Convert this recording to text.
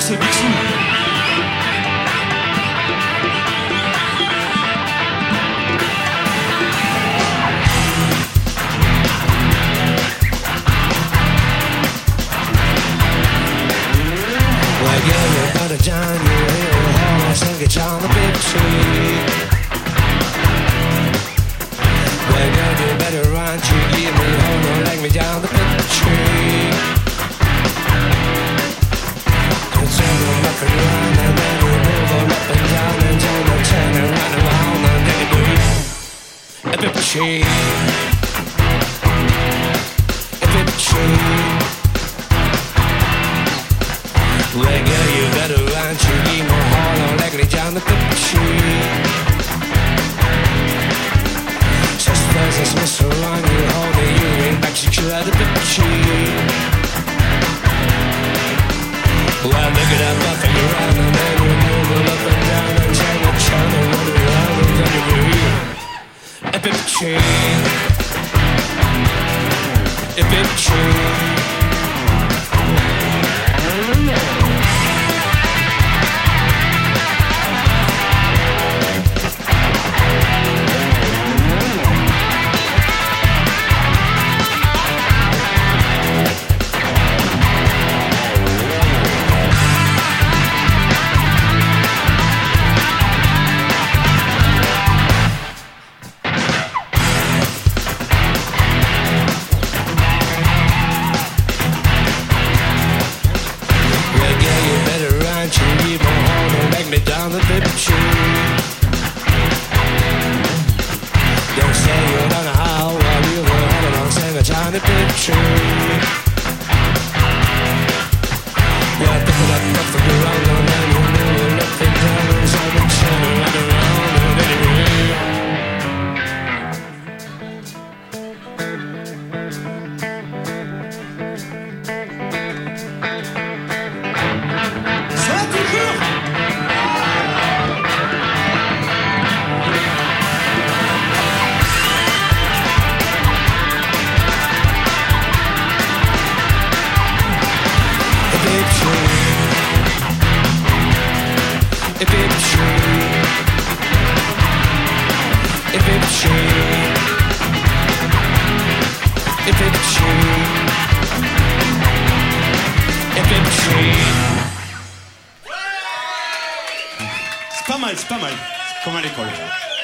c'est Bixou. Well, yeah, you gotta join your hero horse and get on the big tree. Well, girl, you better run to leave me, hold on, leg me down the big tree. Cause I'm gonna up and run and then you move on up and down and then you turn and run around and then you move a big tree. A big tree. Well, girl, you better run to leave me, hold on, leg me down the big tree. There's a Mr. Wrong, you hold me, you ain't back, secure the big tree. Well, look it up, up and you run, and then you move it up and down, and turn and turn and run around, and then you move a big tree. A big tree. Down the big tree. Don't say you don't know how well you will have along, sing a down the big tree. Yeah, pick it up from the ground and then you move it up and down and so and turn around and anyway. C'est pas mal, c'est pas mal. C'est comme à l'école.